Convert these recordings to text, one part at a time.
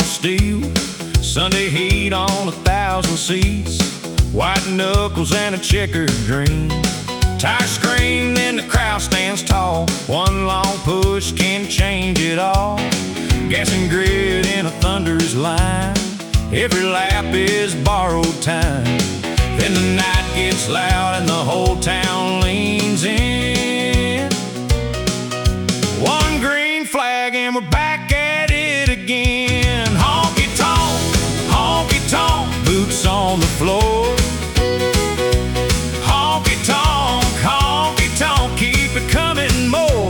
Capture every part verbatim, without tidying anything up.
steel, Sunday heat on a thousand seats, white knuckles and a checkered green. Tires scream, then the crowd stands tall. One long push can change it all. Gas and grit in a thunderous line. Every lap is borrowed time. Then the night gets loud and the whole town leans in. One green flag and we're back at it again. Honky tonk, honky tonk, boots on the floor. Honky tonk, honky tonk, keep it coming more.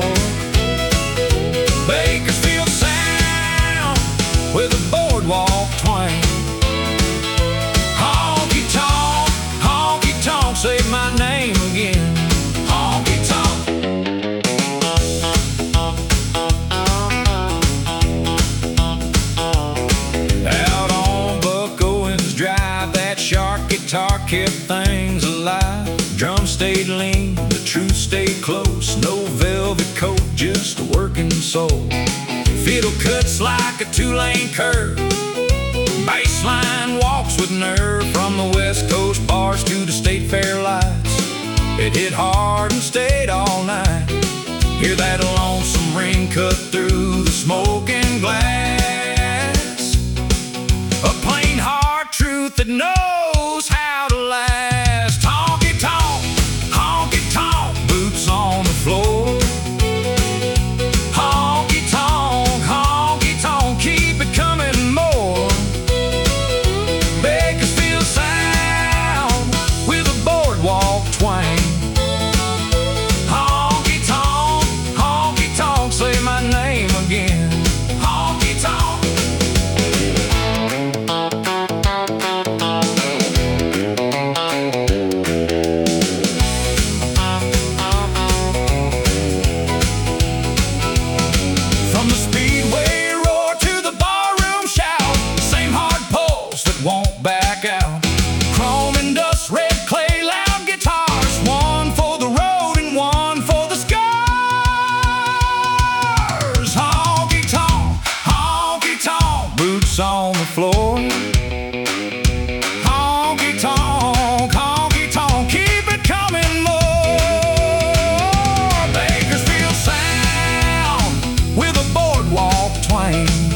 Bakersfield sound with a boardwalk twang. Honky tonk, honky tonk, say my name again. Honky tonk. Out on Buck Owens Drive, that shark guitar kept things alive. Drum stayed lean, the truth stayed close. No velvet coat, just a working soul. Fiddle cuts like a two-lane curve. Bassline walks with nerve. From the West Coast bars to the State Fair lights, it hit hard and stayed all night. Hear that lonesome ring cut through the smoking glass. A plain hard truth that knows how to last. Honky tonk, honky tonk, boots on the floor. Honky tonk, honky tonk, keep it coming more. Bakersfield sound with a boardwalk twang. Honky tonk, honky tonk, say my name again. Honky tonk. From the speedway roar to the barroom shout, same hard pulse that won't back out. Chrome and dust, red clay, loud guitars, one for the road and one for the scars. Honky tonk, honky tonk, boots on the floor. Honky tonk, honky tonk, keep it coming more. Bakersfield sound with a boardwalk twang.